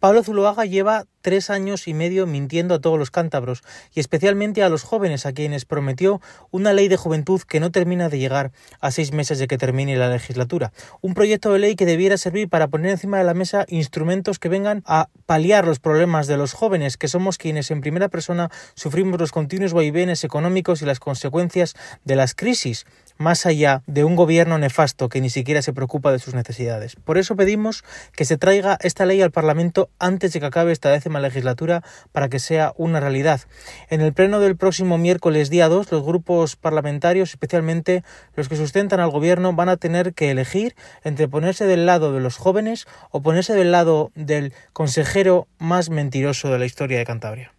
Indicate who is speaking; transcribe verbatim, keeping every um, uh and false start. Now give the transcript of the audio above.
Speaker 1: Pablo Zuloaga lleva tres años y medio mintiendo a todos los cántabros y especialmente a los jóvenes, a quienes prometió una ley de juventud que no termina de llegar a seis meses de que termine la legislatura. Un proyecto de ley que debiera servir para poner encima de la mesa instrumentos que vengan a paliar los problemas de los jóvenes, que somos quienes en primera persona sufrimos los continuos vaivenes económicos y las consecuencias de las crisis, más allá de un gobierno nefasto que ni siquiera se preocupa de sus necesidades. Por eso pedimos que se traiga esta ley al Parlamento antes de que acabe esta décima legislatura para que sea una realidad. En el pleno del próximo miércoles día dos, los grupos parlamentarios, especialmente los que sustentan al gobierno, van a tener que elegir entre ponerse del lado de los jóvenes o ponerse del lado del consejero más mentiroso de la historia de Cantabria.